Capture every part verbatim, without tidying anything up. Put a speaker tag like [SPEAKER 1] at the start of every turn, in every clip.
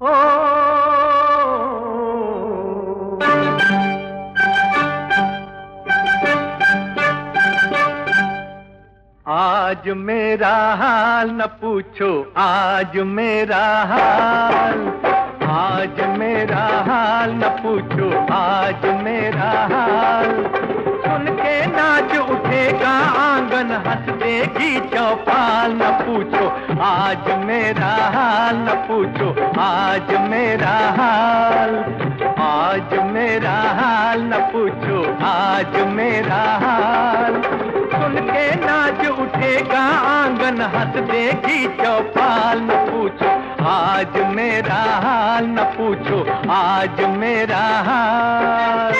[SPEAKER 1] ओ आज मेरा हाल न पूछो, आज मेरा हाल, आज मेरा हाल न पूछो, आज मेरा हाल। सुन के नाच उठेगा आंगन, हंस देगी चौपाल। न पूछो आज मेरा हाल, न पूछो आज मेरा हाल, आज मेरा हाल न पूछो, आज मेरा हाल। सुन के नाच उठेगा आंगन, हंस देगी चौपाल। न पूछो आज मेरा हाल, न पूछो आज मेरा हाल।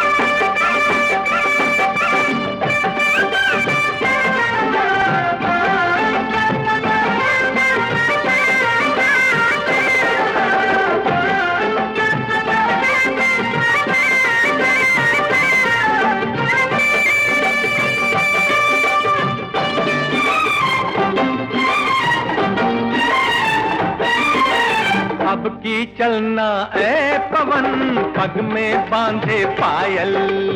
[SPEAKER 1] अब की चलना ए पवन, पग में बांधे पायल।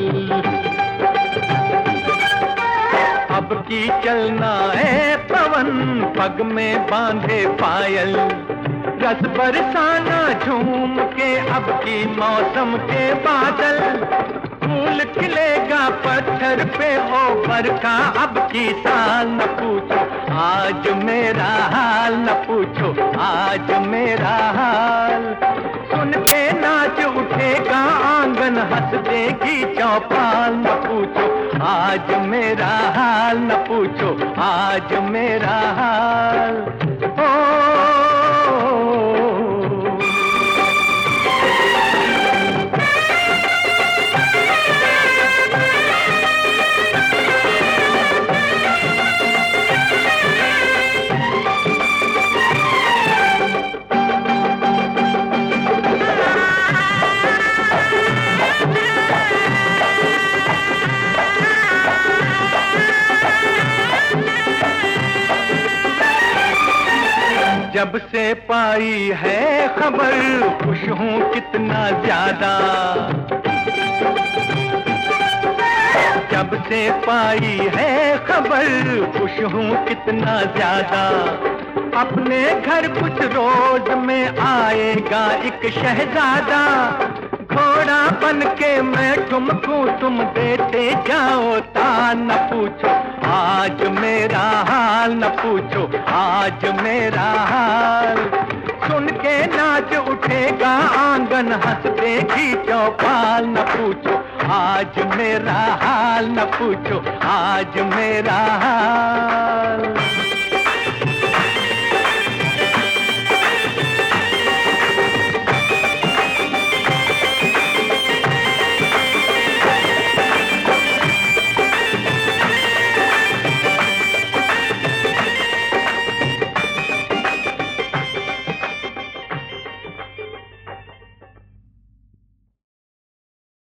[SPEAKER 1] अब की चलना ए पवन, पग में बांधे पायल। रस बरसाना झूम के अब की मौसम के बादल। फूल खिलेगा पत्थर पे ओ बरखा अब की साल। न पूछो आज मेरा हाल, न पूछो आज मेरा हाल। सुन के नाच उठेगा आंगन, हंस देगी चौपाल। न पूछो आज मेरा हाल, न पूछो आज मेरा हाल। ओ जब से पाई है खबर, खुश हूँ कितना ज्यादा। जब से पाई है खबर, खुश हूँ कितना ज्यादा। अपने घर कुछ रोज में आएगा एक शहजादा। घोड़ा बन के मैं ठुमकूं, तुम देते जाओ तान। न पूछो आज मेरा हाल, न पूछो आज मेरा हाल। सुन के नाच उठेगा आंगन, हंस देगी चौपाल। न पूछो आज मेरा हाल, न पूछो आज मेरा हाल।